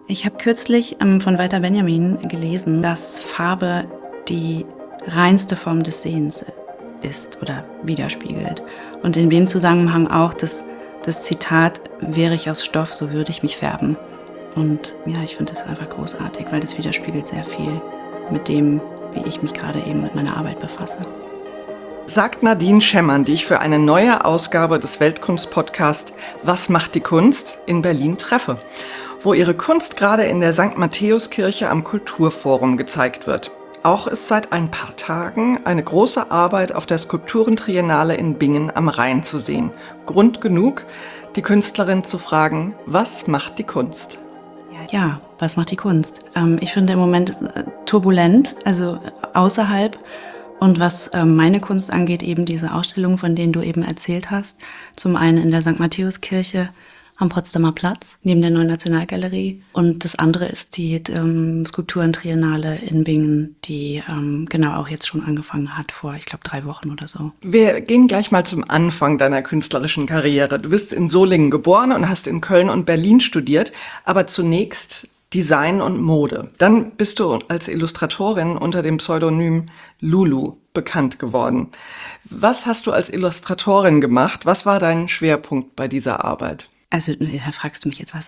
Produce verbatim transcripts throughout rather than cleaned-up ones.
Ich habe kürzlich ähm, von Walter Benjamin gelesen, dass Farbe die reinste Form des Sehens ist oder widerspiegelt. Und in dem Zusammenhang auch das, das Zitat, wäre ich aus Stoff, so würde ich mich färben. Und ja, ich finde das einfach großartig, weil das widerspiegelt sehr viel mit dem, wie ich mich gerade eben mit meiner Arbeit befasse. Sagt Nadine Schemmern, die ich für eine neue Ausgabe des Weltkunst-Podcasts Was macht die Kunst in Berlin treffe, wo ihre Kunst gerade in der Sankt Matthäuskirche am Kulturforum gezeigt wird. Auch ist seit ein paar Tagen eine große Arbeit auf der Skulpturentriennale in Bingen am Rhein zu sehen. Grund genug, die Künstlerin zu fragen, was macht die Kunst? Ja, was macht die Kunst? Ähm, ich finde im Moment äh, turbulent, also außerhalb. Und was ähm, meine Kunst angeht, eben diese Ausstellungen, von denen du eben erzählt hast. Zum einen in der Sankt Matthäuskirche am Potsdamer Platz, neben der Neuen Nationalgalerie. Und das andere ist die ähm, Skulpturentriennale in Bingen, die ähm, genau auch jetzt schon angefangen hat, vor, ich glaube, drei Wochen oder so. Wir gehen gleich mal zum Anfang deiner künstlerischen Karriere. Du bist in Solingen geboren und hast in Köln und Berlin studiert, aber zunächst Design und Mode. Dann bist du als Illustratorin unter dem Pseudonym Lulu bekannt geworden. Was hast du als Illustratorin gemacht? Was war dein Schwerpunkt bei dieser Arbeit? Also, da fragst du mich jetzt was.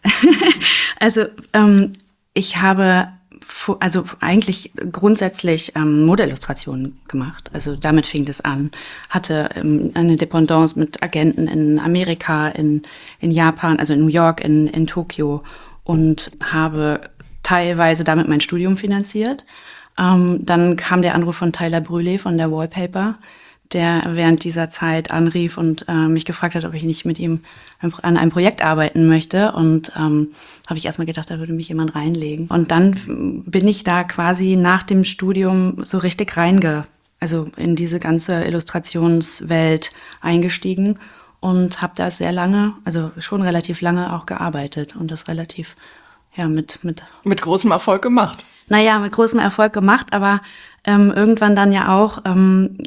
also, ähm, ich habe also eigentlich grundsätzlich ähm, Modeillustrationen gemacht. Also damit fing das an. Hatte ähm, eine Dependance mit Agenten in Amerika, in, in Japan, also in New York, in, in Tokio und habe teilweise damit mein Studium finanziert. Ähm, dann kam der Anruf von Tyler Brûlé von der Wallpaper, der während dieser Zeit anrief und äh, mich gefragt hat, ob ich nicht mit ihm an einem Projekt arbeiten möchte. Und ähm, habe ich erstmal gedacht, da würde mich jemand reinlegen. Und dann bin ich da quasi nach dem Studium so richtig reinge, also in diese ganze Illustrationswelt eingestiegen und habe da sehr lange, also schon relativ lange auch gearbeitet und das relativ, ja, mit... Mit, mit großem Erfolg gemacht. Naja, mit großem Erfolg gemacht, aber ähm, irgendwann dann ja auch ähm,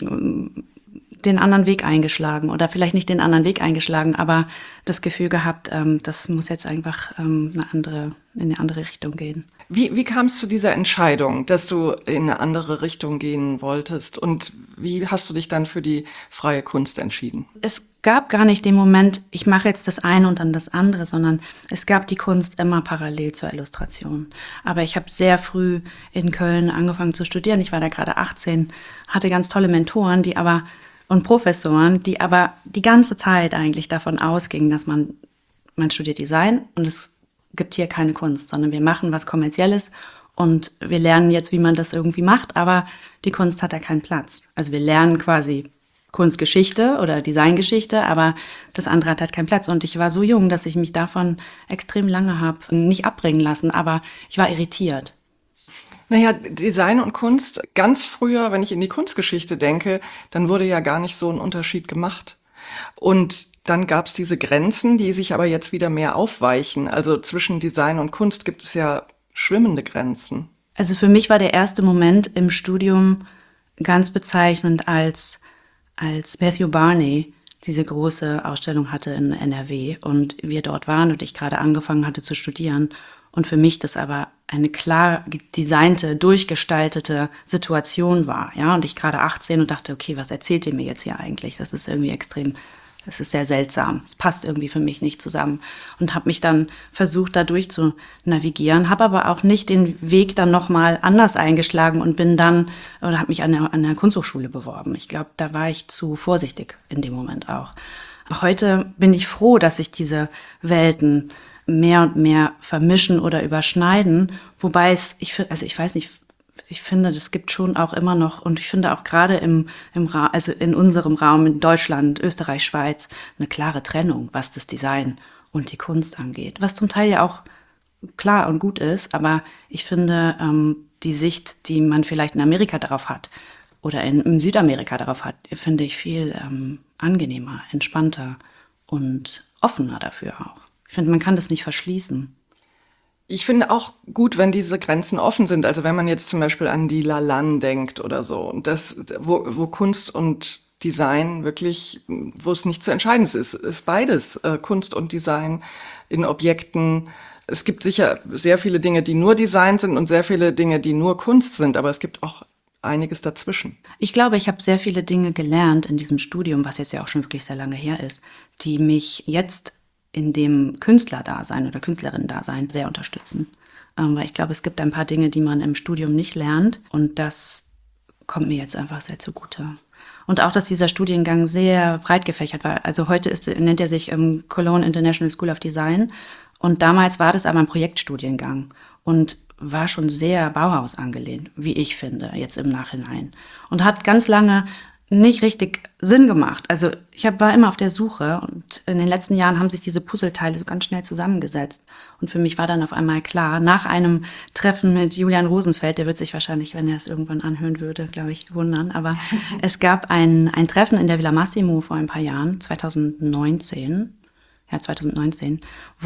den anderen Weg eingeschlagen oder vielleicht nicht den anderen Weg eingeschlagen, aber das Gefühl gehabt, ähm, das muss jetzt einfach ähm, eine andere, in eine andere Richtung gehen. Wie, wie kam es zu dieser Entscheidung, dass du in eine andere Richtung gehen wolltest und wie hast du dich dann für die freie Kunst entschieden? Es gab gar nicht den Moment, ich mache jetzt das eine und dann das andere, sondern es gab die Kunst immer parallel zur Illustration. Aber ich habe sehr früh in Köln angefangen zu studieren. Ich war da gerade achtzehn, hatte ganz tolle Mentoren, die aber und Professoren, die aber die ganze Zeit eigentlich davon ausgingen, dass man man studiert Design und es gibt hier keine Kunst, sondern wir machen was Kommerzielles und wir lernen jetzt, wie man das irgendwie macht, aber die Kunst hat da keinen Platz. Also wir lernen quasi Kunstgeschichte oder Designgeschichte, aber das andere hat halt keinen Platz. Und ich war so jung, dass ich mich davon extrem lange habe nicht abbringen lassen, aber ich war irritiert. Naja, Design und Kunst, ganz früher, wenn ich in die Kunstgeschichte denke, dann wurde ja gar nicht so ein Unterschied gemacht. Und dann gab es diese Grenzen, die sich aber jetzt wieder mehr aufweichen. Also zwischen Design und Kunst gibt es ja schwimmende Grenzen. Also für mich war der erste Moment im Studium ganz bezeichnend, als als Matthew Barney diese große Ausstellung hatte in N R W und wir dort waren und ich gerade angefangen hatte zu studieren und für mich das aber eine klar designte, durchgestaltete Situation war, ja, und ich gerade achtzehn und dachte, okay, was erzählt ihr mir jetzt hier eigentlich? Das ist irgendwie extrem, das ist sehr seltsam, es passt irgendwie für mich nicht zusammen und habe mich dann versucht, da durch zu navigieren, habe aber auch nicht den Weg dann nochmal anders eingeschlagen und bin dann, oder habe mich an der, an der Kunsthochschule beworben. Ich glaube, da war ich zu vorsichtig in dem Moment auch. Heute bin ich froh, dass sich diese Welten mehr und mehr vermischen oder überschneiden, wobei es, ich, also ich weiß nicht, ich finde, das gibt schon auch immer noch, und ich finde auch gerade im, im Ra- also in unserem Raum in Deutschland, Österreich, Schweiz, eine klare Trennung, was das Design und die Kunst angeht. Was zum Teil ja auch klar und gut ist, aber ich finde, ähm, die Sicht, die man vielleicht in Amerika darauf hat oder in, in Südamerika darauf hat, finde ich viel ähm, angenehmer, entspannter und offener dafür auch. Ich finde, man kann das nicht verschließen. Ich finde auch gut, wenn diese Grenzen offen sind. Also wenn man jetzt zum Beispiel an die Lalanne denkt oder so. Und das, wo, wo Kunst und Design wirklich, wo es nicht zu entscheiden ist, ist beides äh, Kunst und Design in Objekten Es gibt sicher sehr viele Dinge, die nur Design sind und sehr viele Dinge, die nur Kunst sind, aber es gibt auch einiges dazwischen. Ich glaube, ich habe sehr viele Dinge gelernt in diesem Studium, was jetzt ja auch schon wirklich sehr lange her ist, die mich jetzt in dem Künstlerdasein oder Künstlerinnen-Dasein sehr unterstützen. Ähm, weil ich glaube, es gibt ein paar Dinge, die man im Studium nicht lernt und das kommt mir jetzt einfach sehr zugute. Und auch, dass dieser Studiengang sehr breit gefächert war. Also heute ist, nennt er sich ähm, Cologne International School of Design und damals war das aber ein Projektstudiengang und war schon sehr Bauhaus angelehnt, wie ich finde, jetzt im Nachhinein. Und hat ganz lange nicht richtig Sinn gemacht. Also ich hab, war immer auf der Suche und in den letzten Jahren haben sich diese Puzzleteile so ganz schnell zusammengesetzt. Und für mich war dann auf einmal klar, nach einem Treffen mit Julian Rosenfeld, der wird sich wahrscheinlich, wenn er es irgendwann anhören würde, glaube ich, wundern, aber es gab ein, ein Treffen in der Villa Massimo vor ein paar Jahren, zwanzig neunzehn, ja zwanzig neunzehn,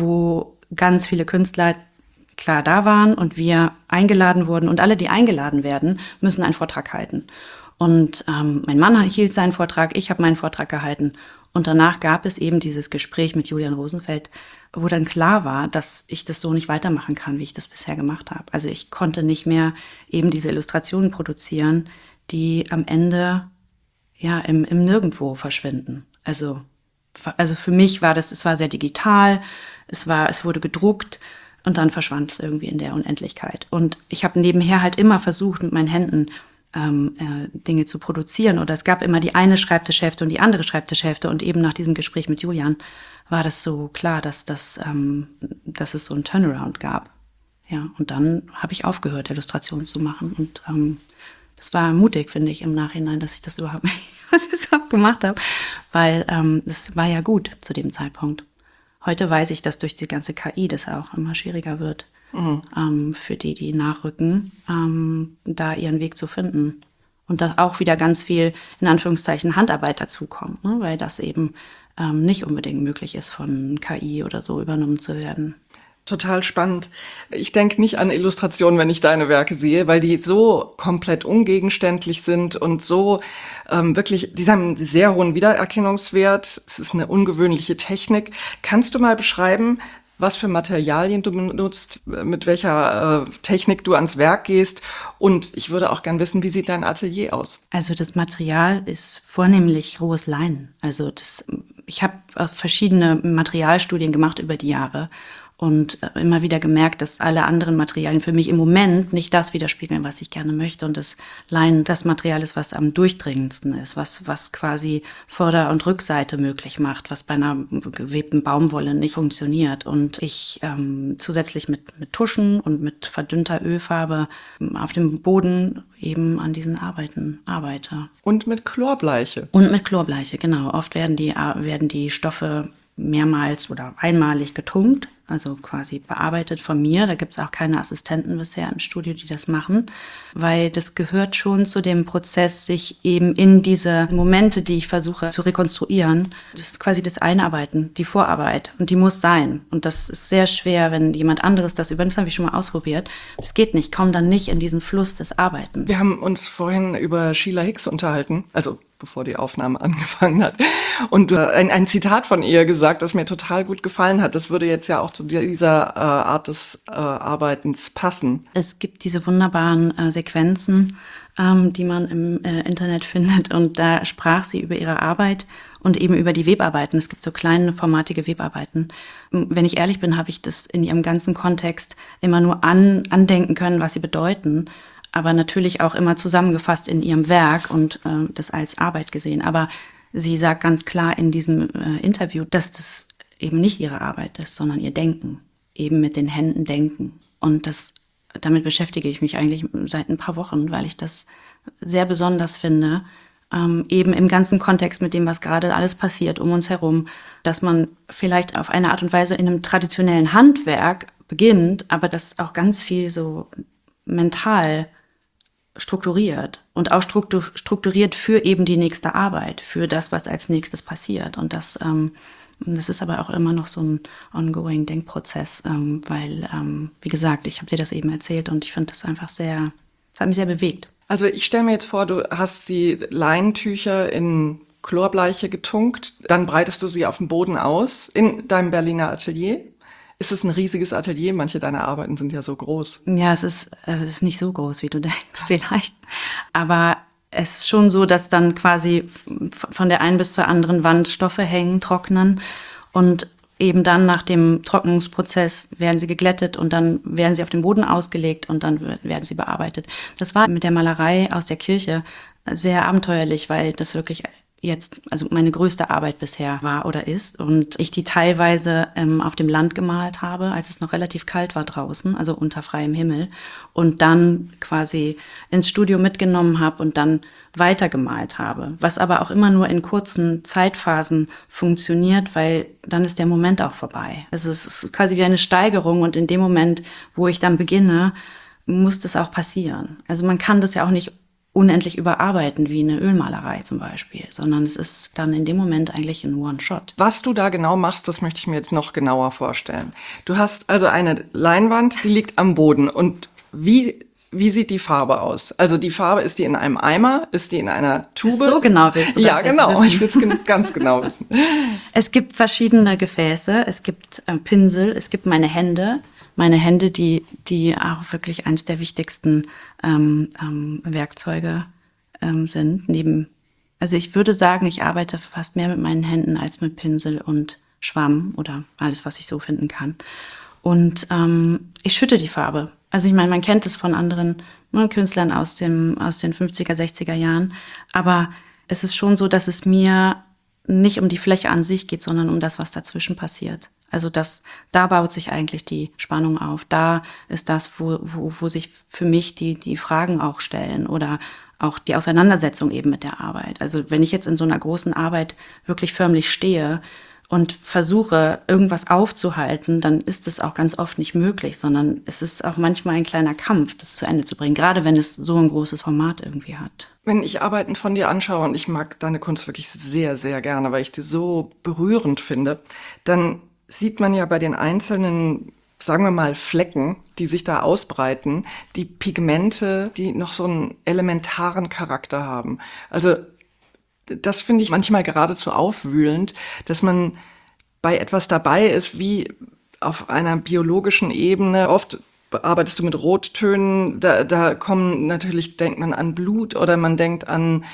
wo ganz viele Künstler klar da waren und wir eingeladen wurden und alle, die eingeladen werden, müssen einen Vortrag halten. Und ähm, mein Mann hielt seinen Vortrag, ich habe meinen Vortrag gehalten und danach gab es eben dieses Gespräch mit Julian Rosenfeld, wo dann klar war, dass ich das so nicht weitermachen kann, wie ich das bisher gemacht habe. Also ich konnte nicht mehr eben diese Illustrationen produzieren, die am Ende ja im, im Nirgendwo verschwinden. Also, also für mich war das, es war sehr digital, es war, es wurde gedruckt. Und dann verschwand es irgendwie in der Unendlichkeit. Und ich habe nebenher halt immer versucht, mit meinen Händen ähm, äh, Dinge zu produzieren. Oder es gab immer die eine Schreibtischhälfte und die andere Schreibtischhälfte. Und eben nach diesem Gespräch mit Julian war das so klar, dass, das, ähm, dass es so einen Turnaround gab. Ja, und dann habe ich aufgehört, Illustrationen zu machen. Und ähm, das war mutig, finde ich, im Nachhinein, dass ich das überhaupt, was ich überhaupt gemacht habe. Weil ähm, es war ja gut zu dem Zeitpunkt. Heute weiß ich, dass durch die ganze K I das auch immer schwieriger wird, mhm. ähm, für die, die nachrücken, ähm, da ihren Weg zu finden. Und dass auch wieder ganz viel, in Anführungszeichen, Handarbeit dazukommt, ne? Weil das eben ähm, nicht unbedingt möglich ist, von K I oder so übernommen zu werden. Total spannend. Ich denke nicht an Illustrationen, wenn ich deine Werke sehe, weil die so komplett ungegenständlich sind und so ähm, wirklich, die haben einen sehr hohen Wiedererkennungswert. Es ist eine ungewöhnliche Technik. Kannst du mal beschreiben, was für Materialien du benutzt, mit welcher äh, Technik du ans Werk gehst? Und ich würde auch gern wissen, wie sieht dein Atelier aus? Also das Material ist vornehmlich rohes Leinen. Also das, ich habe verschiedene Materialstudien gemacht über die Jahre. Und immer wieder gemerkt, dass alle anderen Materialien für mich im Moment nicht das widerspiegeln, was ich gerne möchte. Und das Leinen das Material ist, was am durchdringendsten ist, was, was quasi Vorder- und Rückseite möglich macht, was bei einer gewebten Baumwolle nicht funktioniert. Und ich ähm, zusätzlich mit, mit Tuschen und mit verdünnter Ölfarbe auf dem Boden eben an diesen Arbeiten arbeite. Und mit Chlorbleiche. Und mit Chlorbleiche, genau. Oft werden die, werden die Stoffe mehrmals oder einmalig getunkt, also quasi bearbeitet von mir. Da gibt es auch keine Assistenten bisher im Studio, die das machen, weil das gehört schon zu dem Prozess, sich eben in diese Momente, die ich versuche zu rekonstruieren, das ist quasi das Einarbeiten, die Vorarbeit und die muss sein. Und das ist sehr schwer, wenn jemand anderes das übernimmt. Das habe ich schon mal ausprobiert. Das geht nicht, komm dann nicht in diesen Fluss des Arbeitens. Wir haben uns vorhin über Sheila Hicks unterhalten, also bevor die Aufnahme angefangen hat. Und äh, ein, ein Zitat von ihr gesagt, das mir total gut gefallen hat. Das würde jetzt ja auch zu dieser äh, Art des äh, Arbeitens passen. Es gibt diese wunderbaren äh, Sequenzen, ähm, die man im äh, Internet findet. Und da sprach sie über ihre Arbeit und eben über die Webarbeiten. Es gibt so kleine, formatige Webarbeiten. Wenn ich ehrlich bin, habe ich das in ihrem ganzen Kontext immer nur an, andenken können, was sie bedeuten. Aber natürlich auch immer zusammengefasst in ihrem Werk und äh, das als Arbeit gesehen. Aber sie sagt ganz klar in diesem äh, Interview, dass das eben nicht ihre Arbeit ist, sondern ihr Denken. Eben mit den Händen denken. Und das, damit beschäftige ich mich eigentlich seit ein paar Wochen, weil ich das sehr besonders finde, ähm, eben im ganzen Kontext mit dem, was gerade alles passiert um uns herum, dass man vielleicht auf eine Art und Weise in einem traditionellen Handwerk beginnt, aber das auch ganz viel so mental strukturiert und auch strukturiert für eben die nächste Arbeit, für das, was als nächstes passiert. Und das, ähm, das ist aber auch immer noch so ein ongoing Denkprozess, ähm, weil, ähm, wie gesagt, ich habe dir das eben erzählt und ich finde das einfach sehr, das hat mich sehr bewegt. Also ich stelle mir jetzt vor, du hast die Leinentücher in Chlorbleiche getunkt, dann breitest du sie auf dem Boden aus in deinem Berliner Atelier. ist es ein riesiges Atelier? Manche deiner Arbeiten sind ja so groß. Ja, es ist, äh, es ist nicht so groß, wie du denkst, vielleicht. Aber es ist schon so, dass dann quasi von der einen bis zur anderen Wand Stoffe hängen, trocknen und eben dann nach dem Trocknungsprozess werden sie geglättet und dann werden sie auf den Boden ausgelegt und dann werden sie bearbeitet. Das war mit der Malerei aus der Kirche sehr abenteuerlich, weil das wirklich jetzt, also meine größte Arbeit bisher war oder ist und ich die teilweise ähm, auf dem Land gemalt habe, als es noch relativ kalt war draußen, also unter freiem Himmel und dann quasi ins Studio mitgenommen habe und dann weitergemalt habe, was aber auch immer nur in kurzen Zeitphasen funktioniert, weil dann ist der Moment auch vorbei. Also es ist quasi wie eine Steigerung und in dem Moment, wo ich dann beginne, muss das auch passieren. Also man kann das ja auch nicht unendlich überarbeiten, wie eine Ölmalerei zum Beispiel, sondern es ist dann in dem Moment eigentlich ein One-Shot. Was du da genau machst, das möchte ich mir jetzt noch genauer vorstellen. Du hast also eine Leinwand, die liegt am Boden. Und wie, wie sieht die Farbe aus? Also die Farbe, ist die in einem Eimer? Ist die in einer Tube? So genau willst du das Ja, jetzt genau. wissen? Ich will es gen- ganz genau wissen. Es gibt verschiedene Gefäße, es gibt äh, Pinsel, es gibt meine Hände. Meine Hände, die, die auch wirklich eines der wichtigsten ähm, ähm, Werkzeuge ähm, sind. Neben, also ich würde sagen, ich arbeite fast mehr mit meinen Händen als mit Pinsel und Schwamm oder alles, was ich so finden kann. Und ähm, ich schütte die Farbe. Also ich meine, man kennt es von anderen ne, Künstlern aus, dem, aus den fünfziger, sechziger Jahren. Aber es ist schon so, dass es mir nicht um die Fläche an sich geht, sondern um das, was dazwischen passiert. Also das, da baut sich eigentlich die Spannung auf. Da ist das, wo, wo, wo sich für mich die, die Fragen auch stellen oder auch die Auseinandersetzung eben mit der Arbeit. Also wenn ich jetzt in so einer großen Arbeit wirklich förmlich stehe und versuche, irgendwas aufzuhalten, dann ist es auch ganz oft nicht möglich, sondern es ist auch manchmal ein kleiner Kampf, das zu Ende zu bringen, gerade wenn es so ein großes Format irgendwie hat. Wenn ich Arbeiten von dir anschaue, und ich mag deine Kunst wirklich sehr, sehr gerne, weil ich die so berührend finde, dann sieht man ja bei den einzelnen, sagen wir mal, Flecken, die sich da ausbreiten, die Pigmente, die noch so einen elementaren Charakter haben. Also das finde ich manchmal geradezu aufwühlend, dass man bei etwas dabei ist, wie auf einer biologischen Ebene. Oft arbeitest du mit Rottönen, da, da kommen natürlich, denkt man an Blut oder man denkt an,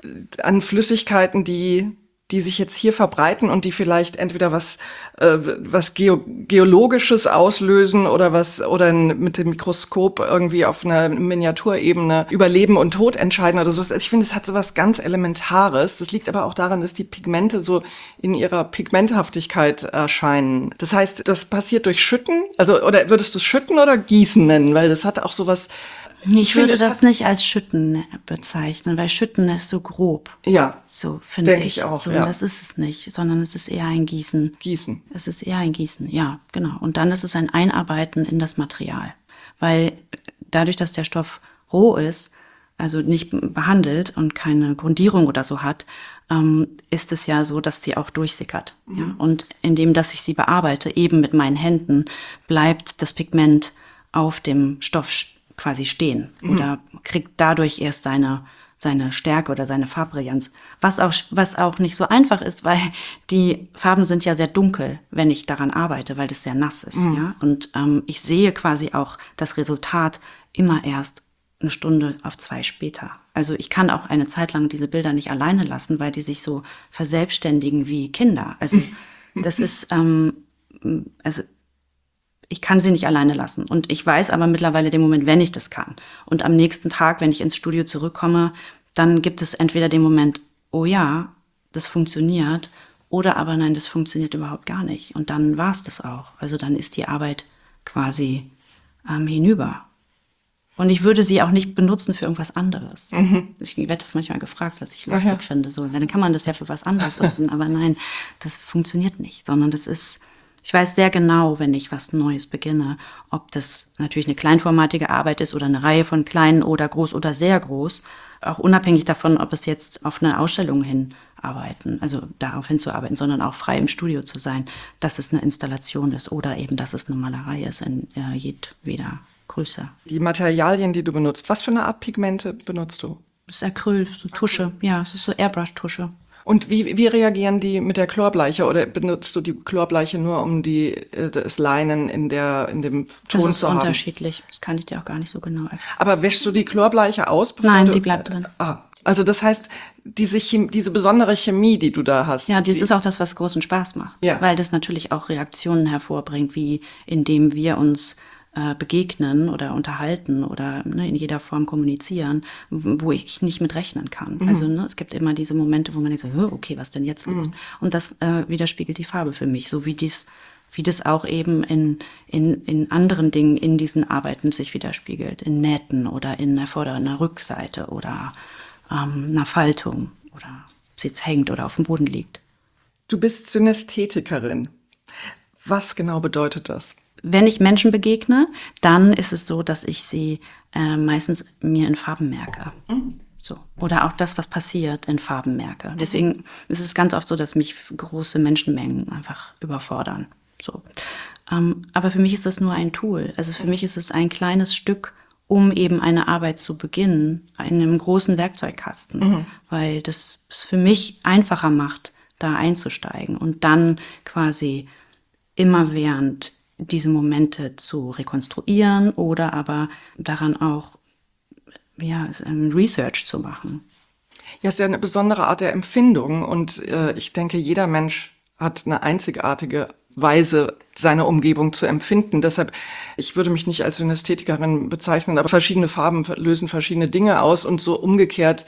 an Flüssigkeiten, die die sich jetzt hier verbreiten und die vielleicht entweder was äh, was Geo- geologisches auslösen oder was oder mit dem Mikroskop irgendwie auf einer Miniaturebene über Leben und Tod entscheiden oder so. Ich finde, es hat so was ganz Elementares. Das liegt aber auch daran, dass die Pigmente so in ihrer Pigmenthaftigkeit erscheinen. Das heißt, das passiert durch Schütten, also oder würdest du es Schütten oder Gießen nennen, weil das hat auch so was. Ich würde das nicht als Schütten bezeichnen, weil Schütten ist so grob. Ja, so finde denke ich. ich auch, So, ja. Das ist es nicht, sondern es ist eher ein Gießen. Gießen. Es ist eher ein Gießen, ja, genau. Und dann ist es ein Einarbeiten in das Material. Weil dadurch, dass der Stoff roh ist, also nicht behandelt und keine Grundierung oder so hat, ähm, ist es ja so, dass sie auch durchsickert. Mhm. Ja? Und indem, dass ich sie bearbeite, eben mit meinen Händen, bleibt das Pigment auf dem Stoff quasi stehen mhm. oder kriegt dadurch erst seine seine Stärke oder seine Farbbrillanz. Was auch, was auch nicht so einfach ist, weil die Farben sind ja sehr dunkel, wenn ich daran arbeite, weil das sehr nass ist. Mhm. Ja? Und ähm, ich sehe quasi auch das Resultat immer erst eine Stunde auf zwei später. Also ich kann auch eine Zeit lang diese Bilder nicht alleine lassen, weil die sich so verselbstständigen wie Kinder. Also das ist, ähm, also ich kann sie nicht alleine lassen. Und ich weiß aber mittlerweile den Moment, wenn ich das kann. Und am nächsten Tag, wenn ich ins Studio zurückkomme, dann gibt es entweder den Moment, oh ja, das funktioniert, oder aber nein, das funktioniert überhaupt gar nicht. Und dann war es das auch. Also dann ist die Arbeit quasi ähm, hinüber. Und ich würde sie auch nicht benutzen für irgendwas anderes. Mhm. Ich werde das manchmal gefragt, was ich lustig ja. finde. So, dann kann man das ja für was anderes benutzen. Aber nein, das funktioniert nicht. Sondern das ist, ich weiß sehr genau, wenn ich was Neues beginne, ob das natürlich eine kleinformatige Arbeit ist oder eine Reihe von kleinen oder groß oder sehr groß. Auch unabhängig davon, ob es jetzt auf eine Ausstellung hinarbeiten, also darauf hinzuarbeiten, sondern auch frei im Studio zu sein, dass es eine Installation ist oder eben, dass es eine Malerei ist in äh, jedweder Größe. Die Materialien, die du benutzt, was für eine Art Pigmente benutzt du? Das ist Acryl, so Tusche. Ja, es ist so Airbrush-Tusche. Und wie, wie reagieren die mit der Chlorbleiche? Oder benutzt du die Chlorbleiche nur, um die, das Leinen in, der, in dem Ton Das ist zu haben? unterschiedlich. Das kann ich dir auch gar nicht so genau erklären. Aber wäschst du die Chlorbleiche aus? Bevor Nein, du, die bleibt drin. Ah, also das heißt, diese, Chemie, diese besondere Chemie, die du da hast. Ja, das die, ist auch das, was großen Spaß macht. Ja. Weil das natürlich auch Reaktionen hervorbringt, wie indem wir uns äh, begegnen oder unterhalten oder ne, in jeder Form kommunizieren, wo ich nicht mit rechnen kann. Mhm. Also ne, es gibt immer diese Momente, wo man denkt so, okay, was denn jetzt los? Mhm. Und das äh, widerspiegelt die Farbe für mich, so wie dies wie das auch eben in, in, in anderen Dingen in diesen Arbeiten sich widerspiegelt, in Nähten oder in einer Vorder- und einer Rückseite oder ähm, einer Faltung oder ob sie jetzt hängt oder auf dem Boden liegt. Du bist Synästhetikerin. Was genau bedeutet das? Wenn ich Menschen begegne, dann ist es so, dass ich sie äh, meistens mir in Farben merke. Mhm. So. Oder auch das, was passiert, in Farben merke. Deswegen ist es ganz oft so, dass mich große Menschenmengen einfach überfordern. So. Ähm, aber für mich ist das nur ein Tool. Also für mich ist es ein kleines Stück, um eben eine Arbeit zu beginnen, in einem großen Werkzeugkasten. Mhm. Weil das es für mich einfacher macht, da einzusteigen und dann quasi immerwährend diese Momente zu rekonstruieren oder aber daran auch ja, Research zu machen. Ja, es ist ja eine besondere Art der Empfindung und äh, ich denke, jeder Mensch hat eine einzigartige Weise, seine Umgebung zu empfinden. Deshalb, ich würde mich nicht als Synästhetikerin bezeichnen, aber verschiedene Farben lösen verschiedene Dinge aus und so umgekehrt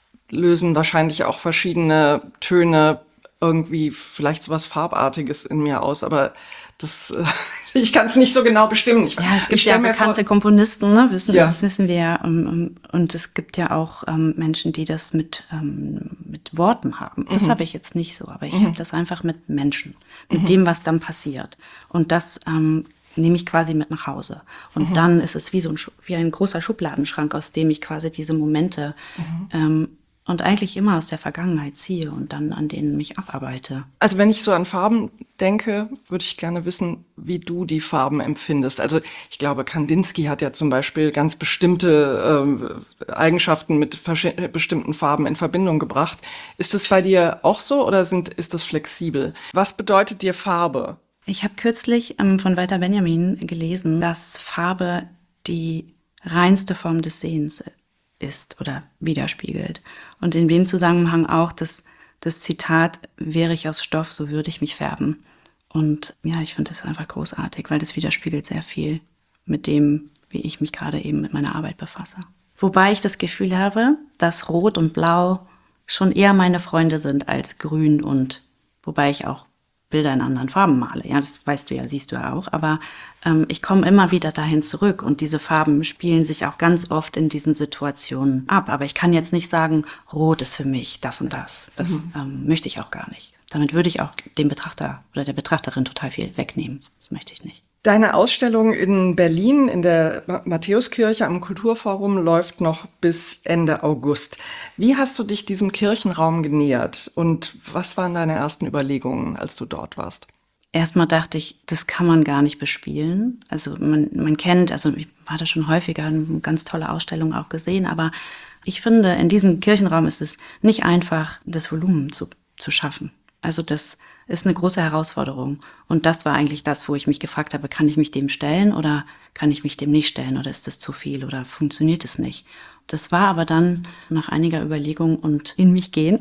lösen wahrscheinlich auch verschiedene Töne irgendwie vielleicht sowas Farbartiges in mir aus, aber das, äh, ich kann es nicht so genau bestimmen. Ich, ja, es gibt ich ja mir bekannte vor, Komponisten, ne? Wissen, ja. Das wissen wir ja. Und es gibt ja auch ähm, Menschen, die das mit, ähm, mit Worten haben. Das mhm. habe ich jetzt nicht so, aber ich mhm. habe das einfach mit Menschen, mit mhm. dem, was dann passiert. Und das ähm, nehme ich quasi mit nach Hause. Und mhm. dann ist es wie so ein, wie ein großer Schubladenschrank, aus dem ich quasi diese Momente mhm. ähm, und eigentlich immer aus der Vergangenheit ziehe und dann an denen mich abarbeite. Also wenn ich so an Farben denke, würde ich gerne wissen, wie du die Farben empfindest. Also ich glaube, Kandinsky hat ja zum Beispiel ganz bestimmte äh, Eigenschaften mit verschi- bestimmten Farben in Verbindung gebracht. Ist das bei dir auch so oder sind, ist das flexibel? Was bedeutet dir Farbe? Ich habe kürzlich ähm, von Walter Benjamin gelesen, dass Farbe die reinste Form des Sehens ist oder widerspiegelt. Und in dem Zusammenhang auch das, das Zitat, wäre ich aus Stoff, so würde ich mich färben. Und ja, ich finde das einfach großartig, weil das widerspiegelt sehr viel mit dem, wie ich mich gerade eben mit meiner Arbeit befasse. Wobei ich das Gefühl habe, dass Rot und Blau schon eher meine Freunde sind als Grün und, wobei ich auch Bilder in anderen Farben male. Ja, das weißt du ja, siehst du ja auch. Aber ähm, ich komme immer wieder dahin zurück und diese Farben spielen sich auch ganz oft in diesen Situationen ab. Aber ich kann jetzt nicht sagen, Rot ist für mich das und das. Das mhm. ähm, möchte ich auch gar nicht. Damit würde ich auch dem Betrachter oder der Betrachterin total viel wegnehmen. Das möchte ich nicht. Deine Ausstellung in Berlin in der Matthäuskirche am Kulturforum läuft noch bis Ende August. Wie hast du dich diesem Kirchenraum genähert und was waren deine ersten Überlegungen, als du dort warst? Erstmal dachte ich, das kann man gar nicht bespielen. Also man, man kennt, also ich war da schon häufiger, eine ganz tolle Ausstellung auch gesehen, aber ich finde, in diesem Kirchenraum ist es nicht einfach, das Volumen zu, zu schaffen. Also das ist eine große Herausforderung. Und das war eigentlich das, wo ich mich gefragt habe, kann ich mich dem stellen oder kann ich mich dem nicht stellen oder ist das zu viel oder funktioniert es nicht? Das war aber dann nach einiger Überlegung und in mich gehen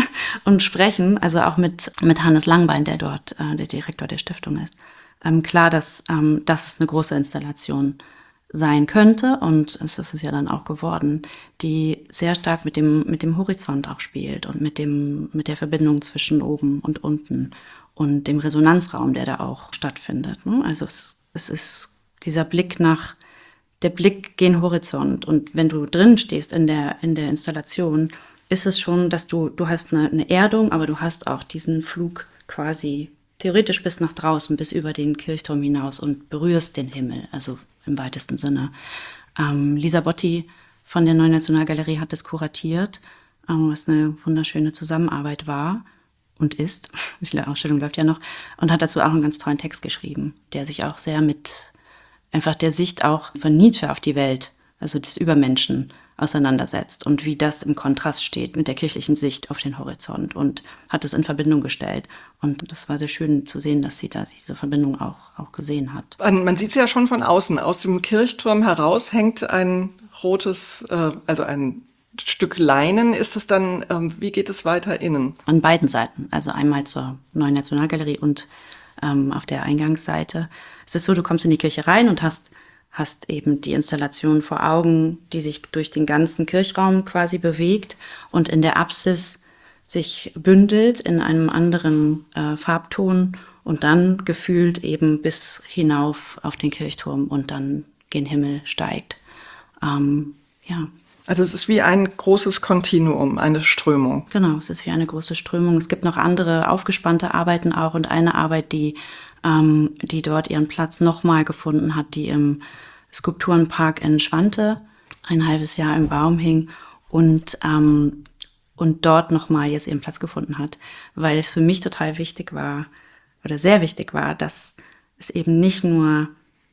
und sprechen, also auch mit, mit Hannes Langbein, der dort äh, der Direktor der Stiftung ist, ähm, klar, dass ähm, das ist eine große Installation sein könnte, und es ist es ja dann auch geworden, die sehr stark mit dem, mit dem Horizont auch spielt und mit dem, mit der Verbindung zwischen oben und unten und dem Resonanzraum, der da auch stattfindet. Ne? Also es, es ist dieser Blick nach, der Blick gen Horizont, und wenn du drin stehst in der, in der Installation, ist es schon, dass du, du hast eine, eine Erdung, aber du hast auch diesen Flug quasi theoretisch bis nach draußen, bis über den Kirchturm hinaus und berührst den Himmel, also im weitesten Sinne. Ähm, Lisa Botti von der Neuen Nationalgalerie hat es kuratiert, ähm, was eine wunderschöne Zusammenarbeit war und ist. Die Ausstellung läuft ja noch. Und hat dazu auch einen ganz tollen Text geschrieben, der sich auch sehr mit einfach der Sicht auch von Nietzsche auf die Welt, also des Übermenschen, auseinandersetzt und wie das im Kontrast steht mit der kirchlichen Sicht auf den Horizont und hat es in Verbindung gestellt. Und das war sehr schön zu sehen, dass sie da diese Verbindung auch, auch gesehen hat. Man, man sieht es ja schon von außen. Aus dem Kirchturm heraus hängt ein rotes, äh, also ein Stück Leinen. Ist es dann, ähm, wie geht es weiter innen? An beiden Seiten, also einmal zur Neuen Nationalgalerie und ähm, auf der Eingangsseite. Es ist so, du kommst in die Kirche rein und hast hast eben die Installation vor Augen, die sich durch den ganzen Kirchraum quasi bewegt und in der Apsis sich bündelt in einem anderen äh, Farbton und dann gefühlt eben bis hinauf auf den Kirchturm und dann gen Himmel steigt. Ähm, ja. Also es ist wie ein großes Kontinuum, eine Strömung. Genau, es ist wie eine große Strömung. Es gibt noch andere aufgespannte Arbeiten auch und eine Arbeit, die, ähm, die dort ihren Platz nochmal gefunden hat, die im Skulpturenpark in Schwante ein halbes Jahr im Baum hing und, ähm, und dort nochmal jetzt ihren Platz gefunden hat, weil es für mich total wichtig war oder sehr wichtig war, dass es eben nicht nur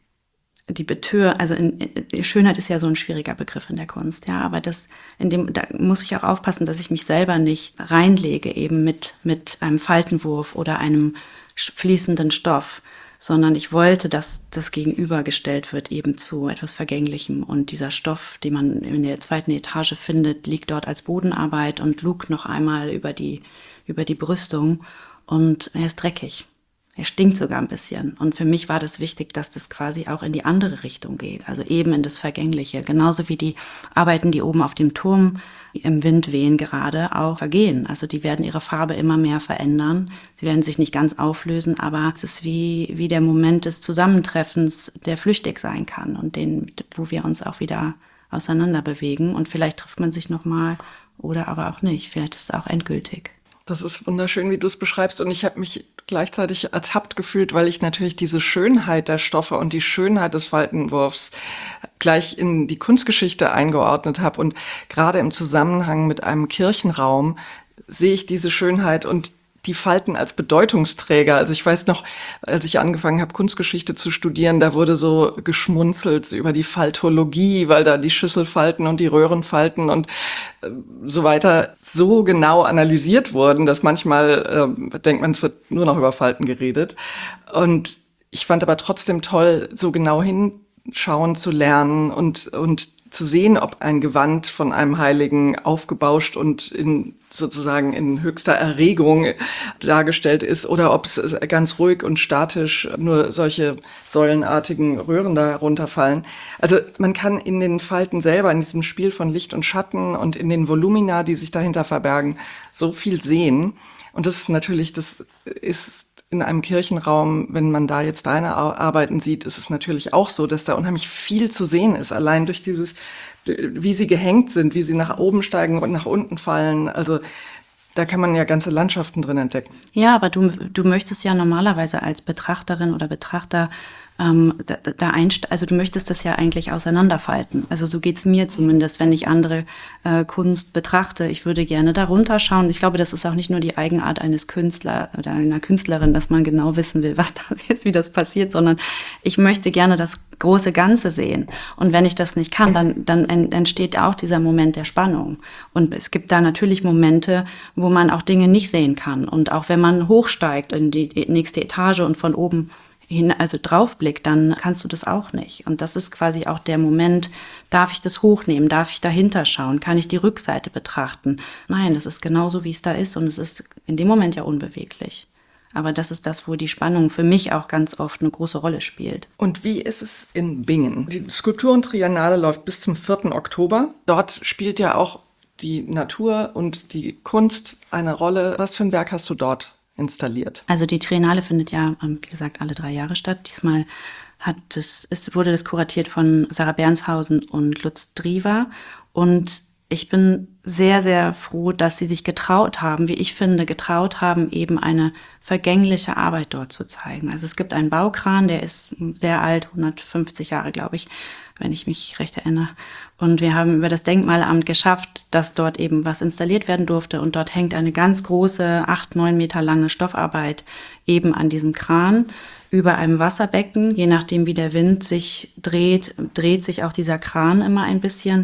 die Betör, also in, in, Schönheit ist ja so ein schwieriger Begriff in der Kunst, ja, aber das, in dem, da muss ich auch aufpassen, dass ich mich selber nicht reinlege eben mit, mit einem Faltenwurf oder einem fließenden Stoff, sondern ich wollte, dass das gegenübergestellt wird eben zu etwas Vergänglichem. Und dieser Stoff, den man in der zweiten Etage findet, liegt dort als Bodenarbeit und lugt noch einmal über die, über die Brüstung und er ist dreckig. Er stinkt sogar ein bisschen. Und für mich war das wichtig, dass das quasi auch in die andere Richtung geht, also eben in das Vergängliche. Genauso wie die Arbeiten, die oben auf dem Turm im Wind wehen gerade, auch vergehen. Also die werden ihre Farbe immer mehr verändern. Sie werden sich nicht ganz auflösen, aber es ist wie, wie der Moment des Zusammentreffens, der flüchtig sein kann und den, wo wir uns auch wieder auseinander bewegen. Und vielleicht trifft man sich nochmal oder aber auch nicht. Vielleicht ist es auch endgültig. Das ist wunderschön, wie du es beschreibst. Und ich habe mich gleichzeitig ertappt gefühlt, weil ich natürlich diese Schönheit der Stoffe und die Schönheit des Faltenwurfs gleich in die Kunstgeschichte eingeordnet habe. Und gerade im Zusammenhang mit einem Kirchenraum sehe ich diese Schönheit und die Falten als Bedeutungsträger. Also ich weiß noch, als ich angefangen habe, Kunstgeschichte zu studieren, da wurde so geschmunzelt über die Faltologie, weil da die Schüsselfalten und die Röhrenfalten und äh, so weiter so genau analysiert wurden, dass manchmal äh, denkt man, es wird nur noch über Falten geredet. Und ich fand aber trotzdem toll, so genau hinschauen zu lernen und, und zu sehen, ob ein Gewand von einem Heiligen aufgebauscht und in sozusagen in höchster Erregung dargestellt ist oder ob es ganz ruhig und statisch nur solche säulenartigen Röhren da runterfallen. Also man kann in den Falten selber, in diesem Spiel von Licht und Schatten und in den Volumina, die sich dahinter verbergen, so viel sehen. Und das ist natürlich, das ist in einem Kirchenraum, wenn man da jetzt deine Arbeiten sieht, ist es natürlich auch so, dass da unheimlich viel zu sehen ist. Allein durch dieses, wie sie gehängt sind, wie sie nach oben steigen und nach unten fallen. Also da kann man ja ganze Landschaften drin entdecken. Ja, aber du, du möchtest ja normalerweise als Betrachterin oder Betrachter ähm, da, da einst- also du möchtest das ja eigentlich auseinanderfalten. Also so geht's mir zumindest, wenn ich andere äh, Kunst betrachte. Ich würde gerne darunter schauen. Ich glaube, das ist auch nicht nur die Eigenart eines Künstlers oder einer Künstlerin, dass man genau wissen will, was da jetzt, wie das passiert, sondern ich möchte gerne das große Ganze sehen. Und wenn ich das nicht kann, dann, dann entsteht auch dieser Moment der Spannung. Und es gibt da natürlich Momente, wo man auch Dinge nicht sehen kann. Und auch wenn man hochsteigt in die nächste Etage und von oben hin, also draufblickt, dann kannst du das auch nicht. Und das ist quasi auch der Moment, darf ich das hochnehmen, darf ich dahinter schauen, kann ich die Rückseite betrachten? Nein, das ist genauso, wie es da ist und es ist in dem Moment ja unbeweglich. Aber das ist das, wo die Spannung für mich auch ganz oft eine große Rolle spielt. Und wie ist es in Bingen? Die Skulpturentriennale läuft bis zum vierten Oktober. Dort spielt ja auch die Natur und die Kunst eine Rolle. Was für ein Werk hast du dort installiert? Also die Triennale findet ja, wie gesagt, alle drei Jahre statt. Diesmal hat das, es wurde das kuratiert von Sarah Bernshausen und Lutz Driva. Und ich bin sehr, sehr froh, dass sie sich getraut haben, wie ich finde, getraut haben, eben eine vergängliche Arbeit dort zu zeigen. Also es gibt einen Baukran, der ist sehr alt, hundertfünfzig Jahre, glaube ich, wenn ich mich recht erinnere. Und wir haben über das Denkmalamt geschafft, dass dort eben was installiert werden durfte. Und dort hängt eine ganz große, acht, neun Meter lange Stoffarbeit eben an diesem Kran über einem Wasserbecken. Je nachdem, wie der Wind sich dreht, dreht sich auch dieser Kran immer ein bisschen.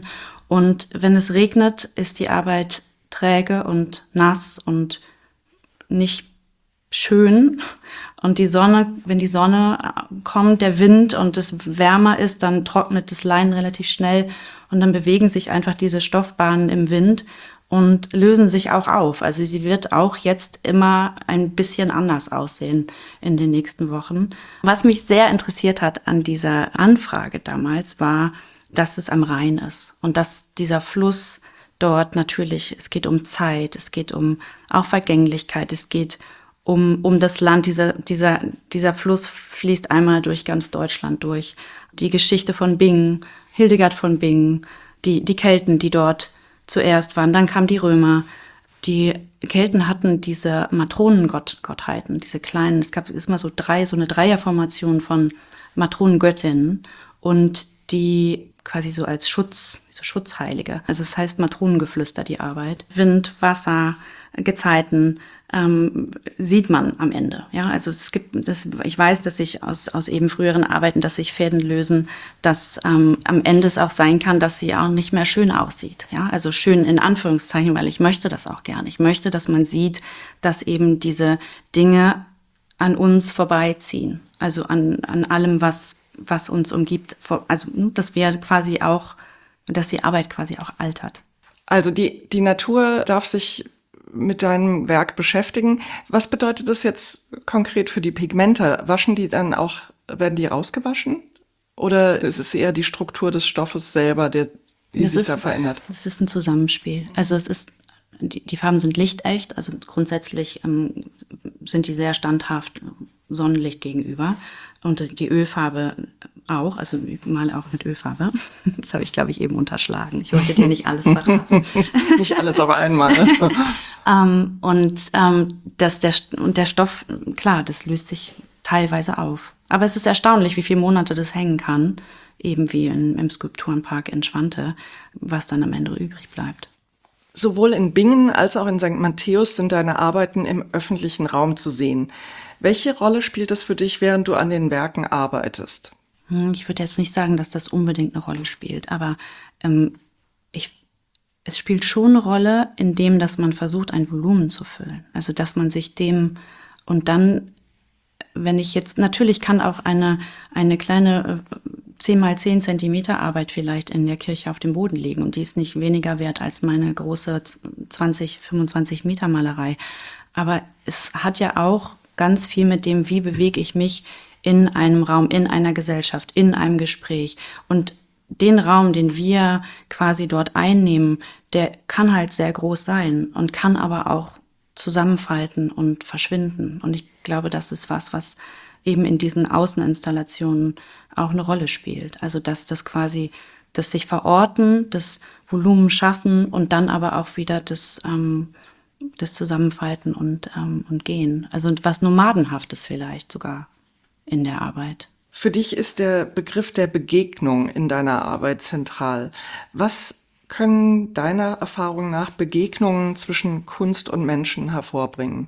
Und wenn es regnet, ist die Arbeit träge und nass und nicht schön. Und die Sonne, wenn die Sonne kommt, der Wind und es wärmer ist, dann trocknet das Leinen relativ schnell und dann bewegen sich einfach diese Stoffbahnen im Wind und lösen sich auch auf. Also sie wird auch jetzt immer ein bisschen anders aussehen in den nächsten Wochen. Was mich sehr interessiert hat an dieser Anfrage damals war, dass es am Rhein ist und dass dieser Fluss dort natürlich, es geht um Zeit, es geht um auch Vergänglichkeit, es geht um, um das Land. Dieser, dieser, dieser Fluss fließt einmal durch ganz Deutschland durch. Die Geschichte von Bingen, Hildegard von Bingen, die, die Kelten, die dort zuerst waren, dann kamen die Römer. Die Kelten hatten diese Matronengottheiten, diese kleinen, es gab immer so drei, so eine Dreierformation von Matronengöttinnen und die quasi so als Schutz, so Schutzheilige. Also es heißt Matronengeflüster, die Arbeit. Wind, Wasser, Gezeiten ähm, sieht man am Ende. Ja, also es gibt, das, ich weiß, dass sich aus, aus eben früheren Arbeiten, dass sich Fäden lösen, dass ähm, am Ende es auch sein kann, dass sie auch nicht mehr schön aussieht. Ja, also schön in Anführungszeichen, weil ich möchte das auch gerne. Ich möchte, dass man sieht, dass eben diese Dinge an uns vorbeiziehen. Also an, an allem, was was uns umgibt, also dass wir quasi auch, dass die Arbeit quasi auch altert. Also die, die Natur darf sich mit deinem Werk beschäftigen. Was bedeutet das jetzt konkret für die Pigmente? Waschen die dann auch, werden die rausgewaschen? Oder ist es eher die Struktur des Stoffes selber, der, die das sich ist, da verändert? Das ist ein Zusammenspiel. Also es ist, die, die Farben sind lichtecht, also grundsätzlich ähm, sind die sehr standhaft Sonnenlicht gegenüber. Und die Ölfarbe auch, also ich male auch mit Ölfarbe. Das habe ich, glaube ich, eben unterschlagen. Ich wollte dir nicht alles verraten. Nicht alles auf einmal. ähm, und, ähm, das, der, und der Stoff, klar, das löst sich teilweise auf. Aber es ist erstaunlich, wie viele Monate das hängen kann, eben wie in, im Skulpturenpark in Schwante, was dann am Ende übrig bleibt. Sowohl in Bingen als auch in Sankt Matthäus sind deine Arbeiten im öffentlichen Raum zu sehen. Welche Rolle spielt das für dich, während du an den Werken arbeitest? Ich würde jetzt nicht sagen, dass das unbedingt eine Rolle spielt, aber ähm, ich, es spielt schon eine Rolle, indem, dass man versucht, ein Volumen zu füllen. Also, dass man sich dem und dann, wenn ich jetzt, natürlich kann auch eine, eine kleine zehn mal zehn Zentimeter Arbeit vielleicht in der Kirche auf dem Boden liegen und die ist nicht weniger wert als meine große zwanzig, fünfundzwanzig Meter Malerei. Aber es hat ja auch ganz viel mit dem, wie bewege ich mich in einem Raum, in einer Gesellschaft, in einem Gespräch. Und den Raum, den wir quasi dort einnehmen, der kann halt sehr groß sein und kann aber auch zusammenfalten und verschwinden. Und ich glaube, das ist was, was eben in diesen Außeninstallationen auch eine Rolle spielt. Also dass das quasi, das sich verorten, das Volumen schaffen und dann aber auch wieder das ähm, das Zusammenfalten und, ähm, und Gehen. Also was Nomadenhaftes vielleicht sogar in der Arbeit. Für dich ist der Begriff der Begegnung in deiner Arbeit zentral. Was können deiner Erfahrung nach Begegnungen zwischen Kunst und Menschen hervorbringen?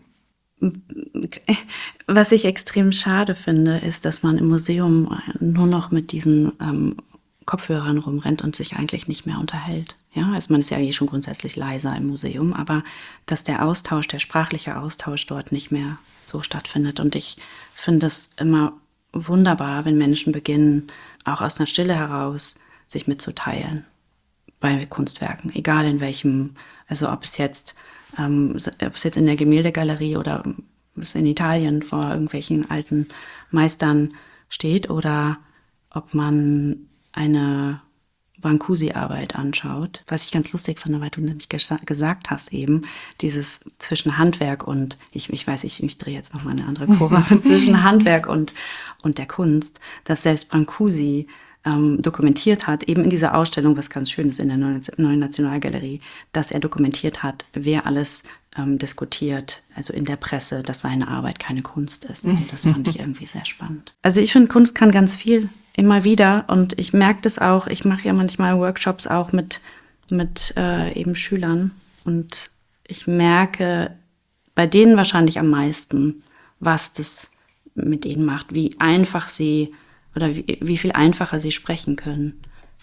Was ich extrem schade finde, ist, dass man im Museum nur noch mit diesen ähm, Kopfhörern rumrennt und sich eigentlich nicht mehr unterhält. Ja, also man ist ja eh schon grundsätzlich leiser im Museum, aber dass der Austausch, der sprachliche Austausch dort nicht mehr so stattfindet. Und ich finde es immer wunderbar, wenn Menschen beginnen, auch aus einer Stille heraus sich mitzuteilen bei Kunstwerken, egal in welchem, also ob es jetzt, ähm, ob es jetzt in der Gemäldegalerie oder es in Italien vor irgendwelchen alten Meistern steht oder ob man eine Brancusi-Arbeit anschaut, was ich ganz lustig fand, weil du nämlich gesa- gesagt hast eben, dieses zwischen Handwerk und, ich, ich weiß, ich, ich drehe jetzt noch mal eine andere Kurve, zwischen Handwerk und, und der Kunst, dass selbst Brancusi ähm, dokumentiert hat, eben in dieser Ausstellung, was ganz schön ist in der Neuen Nationalgalerie, dass er dokumentiert hat, wer alles ähm, diskutiert, also in der Presse, dass seine Arbeit keine Kunst ist. Und das fand ich irgendwie sehr spannend. Also ich finde, Kunst kann ganz viel. Immer wieder. Und ich merke das auch, ich mache ja manchmal Workshops auch mit, mit äh, eben Schülern. Und ich merke bei denen wahrscheinlich am meisten, was das mit ihnen macht, wie einfach sie oder wie, wie viel einfacher sie sprechen können.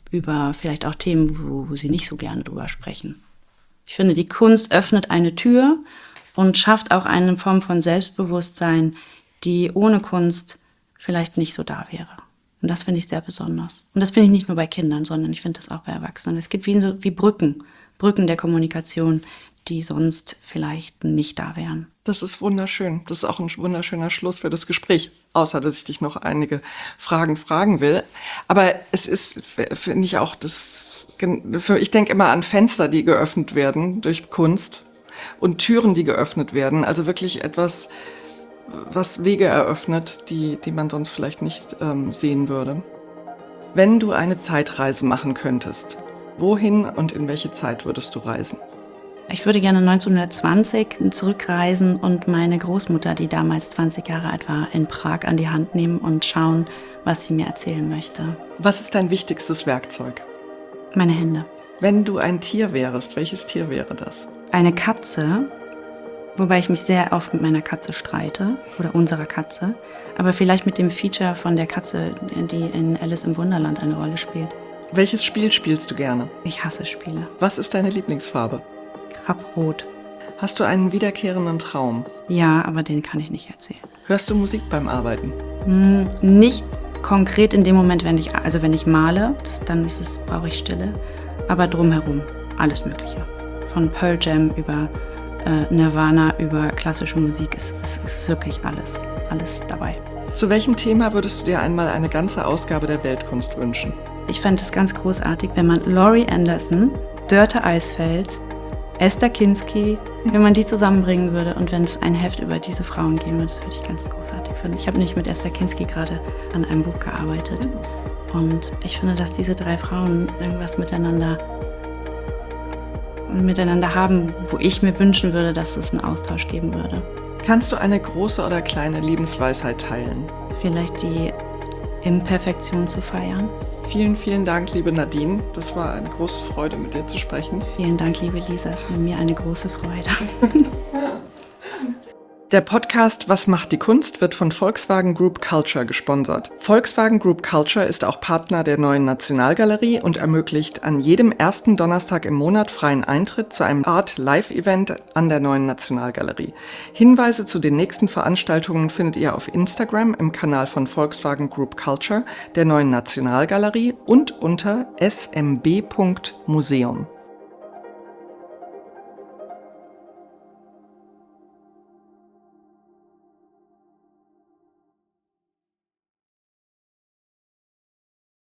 über vielleicht auch Themen, wo, wo sie nicht so gerne drüber sprechen. Ich finde, die Kunst öffnet eine Tür und schafft auch eine Form von Selbstbewusstsein, die ohne Kunst vielleicht nicht so da wäre. Und das finde ich sehr besonders. Und das finde ich nicht nur bei Kindern, sondern ich finde das auch bei Erwachsenen. Es gibt wie, so, wie Brücken, Brücken der Kommunikation, die sonst vielleicht nicht da wären. Das ist wunderschön. Das ist auch ein wunderschöner Schluss für das Gespräch. Außer, dass ich dich noch einige Fragen fragen will. Aber es ist, finde ich auch, das, ich denke immer an Fenster, die geöffnet werden durch Kunst und Türen, die geöffnet werden. Also wirklich etwas, was Wege eröffnet, die, die man sonst vielleicht nicht ähm, sehen würde. Wenn du eine Zeitreise machen könntest, wohin und in welche Zeit würdest du reisen? Ich würde gerne neunzehnhundertzwanzig zurückreisen und meine Großmutter, die damals zwanzig Jahre alt war, in Prag an die Hand nehmen und schauen, was sie mir erzählen möchte. Was ist dein wichtigstes Werkzeug? Meine Hände. Wenn du ein Tier wärst, welches Tier wäre das? Eine Katze, wobei ich mich sehr oft mit meiner Katze streite oder unserer Katze, aber vielleicht mit dem Feature von der Katze, die in Alice im Wunderland eine Rolle spielt. Welches Spiel spielst du gerne? Ich hasse Spiele. Was ist deine Lieblingsfarbe? Grapprot. Hast du einen wiederkehrenden Traum? Ja, aber den kann ich nicht erzählen. Hörst du Musik beim Arbeiten? Hm, nicht konkret in dem Moment, wenn ich, also wenn ich male, das, dann ist es, brauche ich Stille, aber drumherum alles Mögliche. Von Pearl Jam über äh, Nirvana, über klassische Musik, ist, ist, ist wirklich alles, alles dabei. Zu welchem Thema würdest du dir einmal eine ganze Ausgabe der Weltkunst wünschen? Ich fände es ganz großartig, wenn man Laurie Anderson, Dörte Eisfeld, Esther Kinski, wenn man die zusammenbringen würde und wenn es ein Heft über diese Frauen geben würde, das würde ich ganz großartig finden. Ich habe nicht mit Esther Kinski gerade an einem Buch gearbeitet und ich finde, dass diese drei Frauen irgendwas miteinander, miteinander haben, wo ich mir wünschen würde, dass es einen Austausch geben würde. Kannst du eine große oder kleine Lebensweisheit teilen? Vielleicht die Imperfektion zu feiern. Vielen, vielen Dank, liebe Nadine. Das war eine große Freude, mit dir zu sprechen. Vielen Dank, liebe Lisa. Es war mir eine große Freude. Der Podcast Was macht die Kunst wird von Volkswagen Group Culture gesponsert. Volkswagen Group Culture ist auch Partner der Neuen Nationalgalerie und ermöglicht an jedem ersten Donnerstag im Monat freien Eintritt zu einem Art-Live-Event an der Neuen Nationalgalerie. Hinweise zu den nächsten Veranstaltungen findet ihr auf Instagram im Kanal von Volkswagen Group Culture, der Neuen Nationalgalerie und unter s m b punkt museum.